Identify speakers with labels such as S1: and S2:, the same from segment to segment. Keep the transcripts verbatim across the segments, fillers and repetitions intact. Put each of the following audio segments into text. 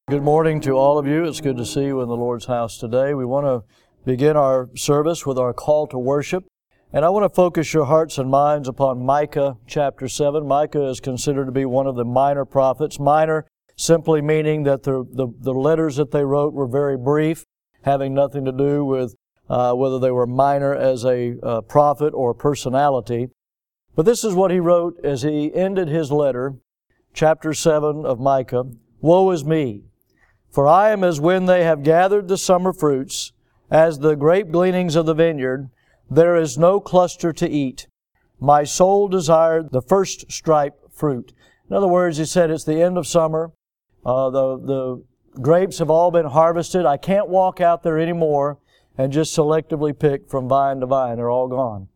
S1: Good morning to all of you. It's good to see you in the Lord's house today. We want to begin our service with our call to worship. And I want to focus your hearts and minds upon Micah chapter seven. Micah is considered to be one of the minor prophets. Minor simply meaning that the, the, the letters that they wrote were very brief, having nothing to do with uh, whether they were minor as a uh, prophet or personality. But this is what he wrote as he ended his letter, chapter seven of Micah. Woe is me! For I am as when they have gathered the summer fruits, as the grape gleanings of the vineyard. There is no cluster to eat. My soul desired the first stripe fruit. In other words, he said, it's the end of summer. Uh, the, the grapes have all been harvested. I can't walk out there anymore and just selectively pick from vine to vine. They're all gone.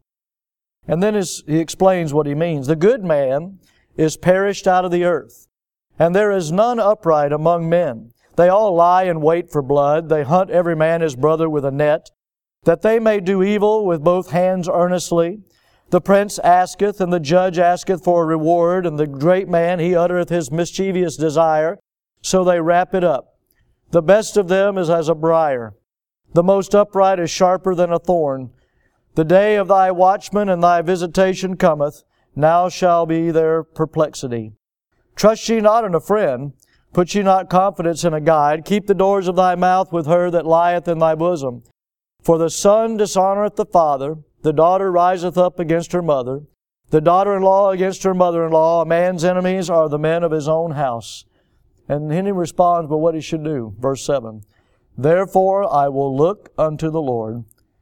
S1: And then his, he explains what he means. The good man is perished out of the earth, and there is none upright among men. They all lie in wait for blood. They hunt every man his brother with a net, that they may do evil with both hands earnestly. The prince asketh, and the judge asketh for a reward, and the great man, he uttereth his mischievous desire. So they wrap it up. The best of them is as a briar. The most upright is sharper than a thorn. The day of thy watchman and thy visitation cometh. Now shall be their perplexity. Trust ye not in a friend. Put ye not confidence in a guide. Keep the doors of thy mouth with her that lieth in thy bosom. For the son dishonoureth the father, the daughter riseth up against her mother, the daughter-in-law against her mother-in-law. A man's enemies are the men of his own house. And then he responds with what he should do. Verse seven. Therefore I will look unto the Lord.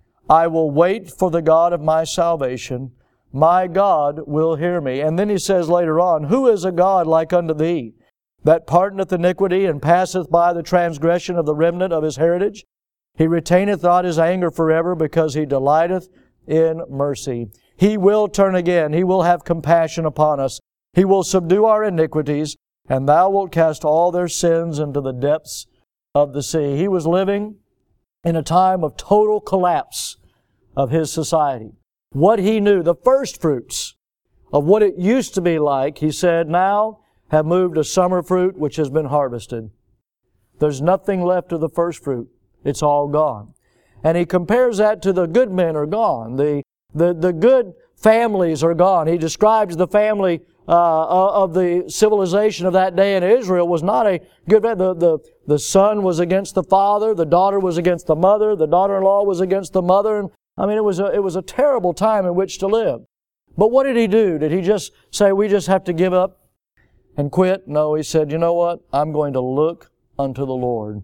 S1: I will wait for the God of my salvation. My God will hear me. And then he says later on, Who is a God like unto thee, that pardoneth iniquity, and passeth by the transgression of the remnant of his heritage? He retaineth not his anger forever, because he delighteth in mercy. He will turn again. He will have compassion upon us. He will subdue our iniquities, and thou wilt cast all their sins into the depths of the sea. He was living in a time of total collapse of his society. What he knew, the first fruits of what it used to be like, he said, now have moved to summer fruit which has been harvested. There's nothing left of the first fruit. It's all gone. And he compares that to the good men are gone. The, the, the good families are gone. He describes the family uh, of the civilization of that day in Israel was not a good family. The, the, the son was against the father. The daughter was against the mother. The daughter-in-law was against the mother. And, I mean, it was a, it was a terrible time in which to live. But what did he do? Did he just say, we just have to give up and quit? No, he said, you know what? I'm going to look unto the Lord.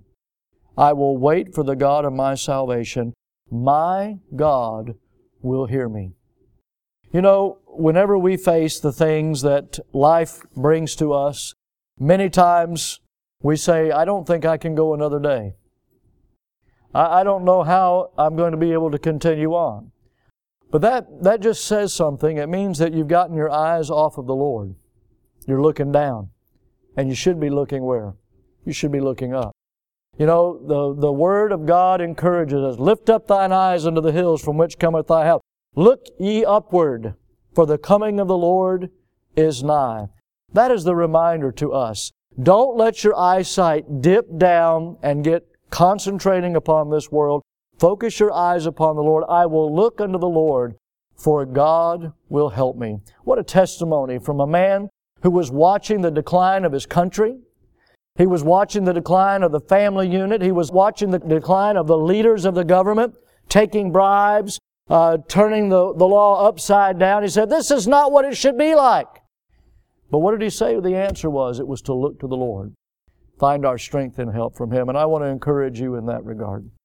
S1: I will wait for the God of my salvation. My God will hear me. You know, whenever we face the things that life brings to us, many times we say, I don't think I can go another day. I, I don't know how I'm going to be able to continue on. But that, that just says something. It means that you've gotten your eyes off of the Lord. You're looking down. And you should be looking where? You should be looking up. You know, the, the Word of God encourages us. Lift up thine eyes unto the hills from which cometh thy help. Look ye upward, for the coming of the Lord is nigh. That is the reminder to us. Don't let your eyesight dip down and get concentrating upon this world. Focus your eyes upon the Lord. I will look unto the Lord, for God will help me. What a testimony from a man who was watching the decline of his country. He was watching the decline of the family unit. He was watching the decline of the leaders of the government, taking bribes, uh, turning the, the law upside down. He said, this is not what it should be like. But what did he say the answer was? It was to look to the Lord, find our strength and help from Him. And I want to encourage you in that regard.